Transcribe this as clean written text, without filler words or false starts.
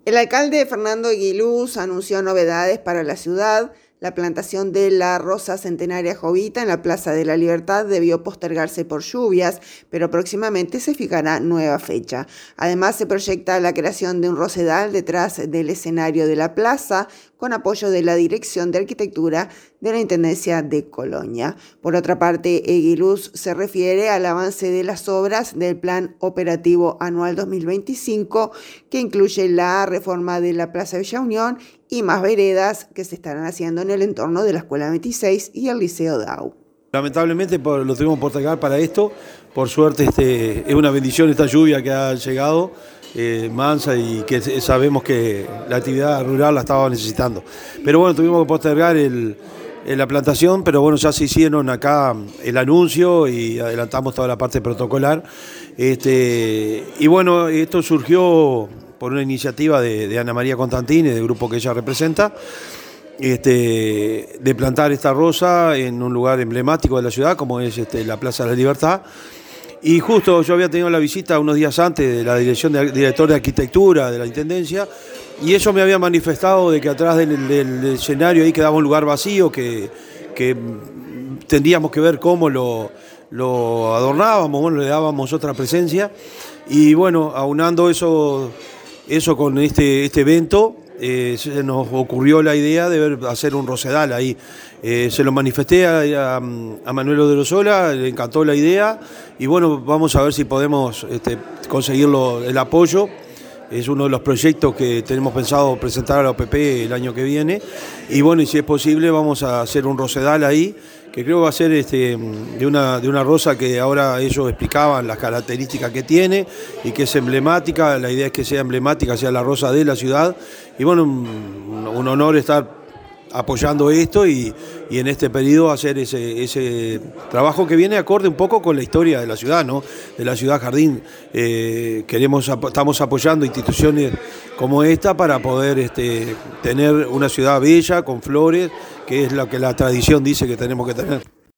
El alcalde Fernando Aguiluz anunció novedades para la ciudad. La plantación de la rosa centenaria Jovita en la Plaza de la Libertad debió postergarse por lluvias, pero próximamente se fijará nueva fecha. Además, se proyecta la creación de un rosedal detrás del escenario de la plaza, con apoyo de la Dirección de Arquitectura de la Intendencia de Colonia. Por otra parte, Aguiluz se refiere al avance de las obras del Plan Operativo Anual 2025, que incluye la reforma de la Plaza Villa Unión y más veredas que se estarán haciendo en el entorno de la Escuela 26 y el Liceo Dau. Lamentablemente lo tuvimos que postergar para esto. Por suerte es una bendición esta lluvia que ha llegado, mansa, y que sabemos que la actividad rural la estaba necesitando. Pero bueno, tuvimos que postergar la plantación, pero bueno, ya se hicieron acá el anuncio y adelantamos toda la parte protocolar. Y bueno, esto surgió por una iniciativa de Ana María Constantini, del grupo que ella representa, de plantar esta rosa en un lugar emblemático de la ciudad, como es la Plaza de la Libertad. Y justo yo había tenido la visita unos días antes de la director de Arquitectura de la Intendencia, y ellos me habían manifestado de que atrás del escenario ahí quedaba un lugar vacío que tendríamos que ver cómo lo adornábamos, bueno, le dábamos otra presencia. Y bueno, aunando eso con este evento, se nos ocurrió la idea de hacer un rosedal ahí. Se lo manifesté a Manuel Odriozola, le encantó la idea, y bueno, vamos a ver si podemos conseguir el apoyo. Es uno de los proyectos que tenemos pensado presentar a la OPP el año que viene, y bueno, y si es posible vamos a hacer un rosedal ahí, que creo que va a ser de una rosa que ahora ellos explicaban las características que tiene y que es emblemática. La idea es que sea emblemática, sea la rosa de la ciudad, y bueno, un honor estar apoyando esto y en este periodo hacer ese trabajo que viene acorde un poco con la historia de la ciudad, ¿no? De la ciudad jardín. Estamos apoyando instituciones como esta para poder tener una ciudad bella, con flores, que es lo que la tradición dice que tenemos que tener.